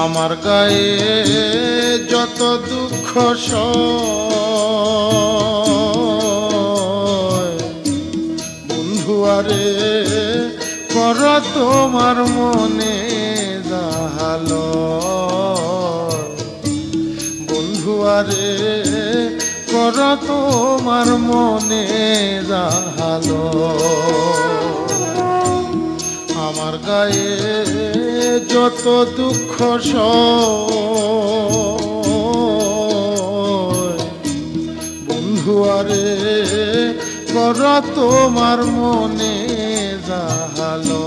আমার গায়ে যত দুঃখ সয় বন্ধু আরে কর তোমার মনে জাহালো বন্ধু আরে কর তোমার মনে জাহালো আমার গায়ে যত দুঃখ সয় বন্ধু আরে কর তোমার মনে জাহালো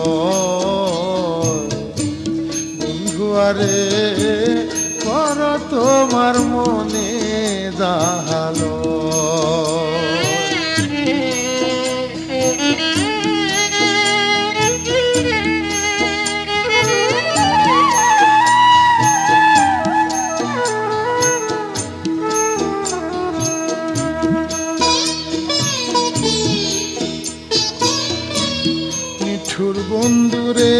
বন্ধু আরে কর তোমার মনে জাহালো নিঠুর বন্ধুরে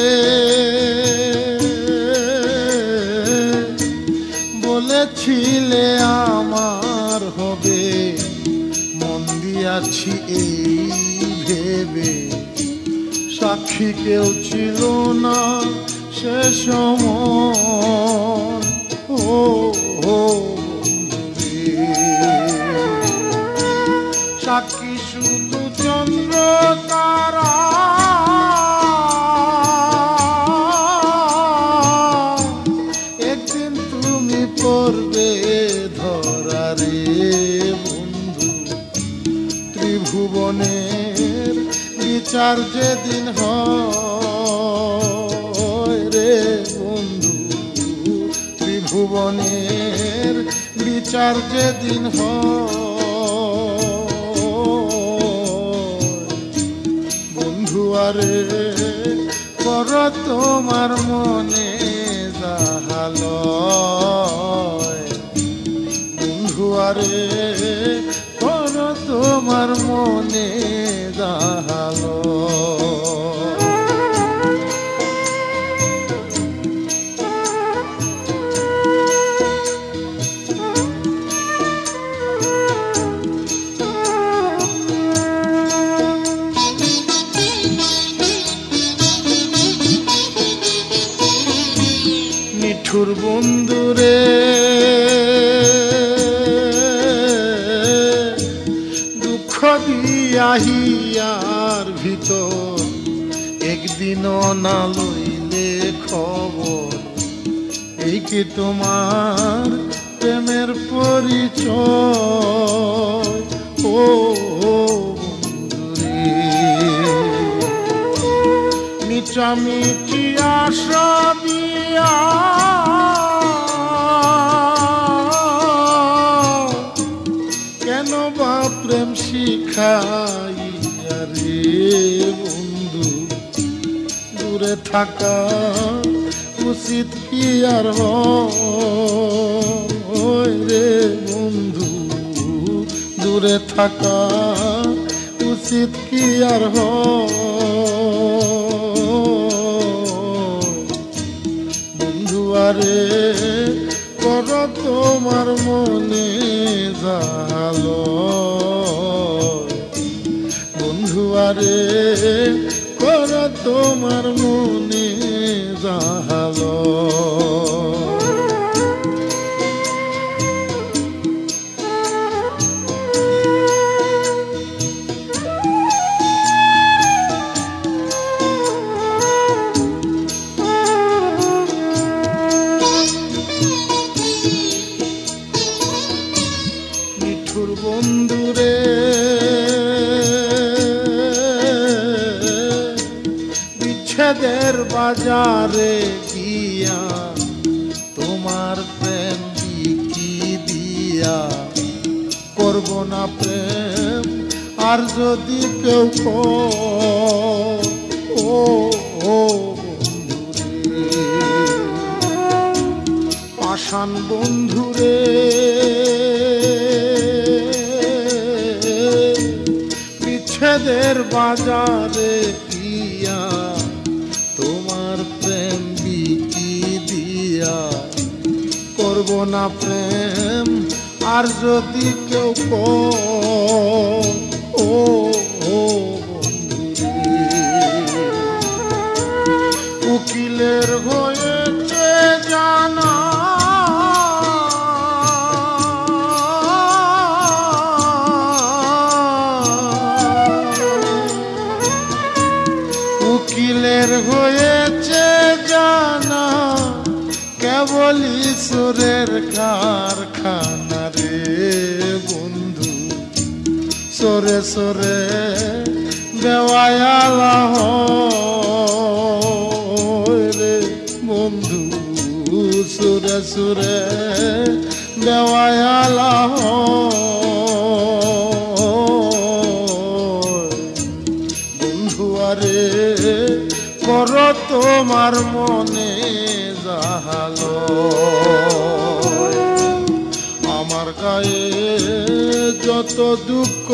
বলেছিলে আমার হবে মন দিয়াছি এই ভেবে সাক্ষী কেউ ছিল না সে সময় ও বন্ধুরে সাক্ষী শুধু চন্দ্র তারা একদিন তুমি পড়বে ধরারে বন্ধু ত্রিভুবনের বিচার যেদিন হয় রে বন্ধু ত্রিভুবনের বিচার যেদিন হয় বন্ধু আরে কর তোমার মনে জাহালো বন্ধু আরে কর তোমার মনে জাহালো নিঠুর বন্ধুরে দুঃখ দিয়াহিয়ার ভিতর একদিনও না লইলে খবর এই কি তোমার প্রেমের পরিচয় ও বন্ধুরে মিটামিটি আশা দিয়া কেন বা প্রেম শিখাইয়া রে বন্ধু দূরে থাকা উচিত কি আর হয় রে বন্ধু দূরে থাকা উচিত কি আর বন্ধু আরে কর তোমার মনে জাহালো বন্ধু আরে কর তোমার মনে জাহালো নিঠুর বন্ধুরে বিচ্ছেদের বাজারে গিয়া তোমার প্রেম বিকি দিয়া করব না প্রেম আর যদি কেউ ও বন্ধুরে পাষাণ বন্ধুরে বিচ্ছেদের বাজারে গিয়া তোমার প্রেম বিকি দিয়া করব না প্রেম আর যদি কেউ ও উকিলের হয়েছে জানা উকিলের হয়েছে জানা কেবল ঈশ্বরের কারখানা রে বন্ধু সরে সরে দেওয়ালা রে বন্ধু সুরে সুরে দেওয়ালা বন্ধু আরে কর তোমার মনে যাহালো আমার গায়ে যত দুঃখ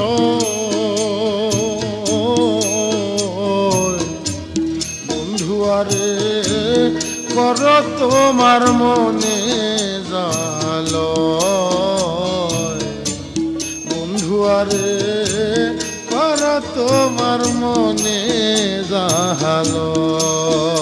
বন্ধু আরে কর তোমার মনে যাহালো বন্ধু আরে কর তোমার মনে যাহালো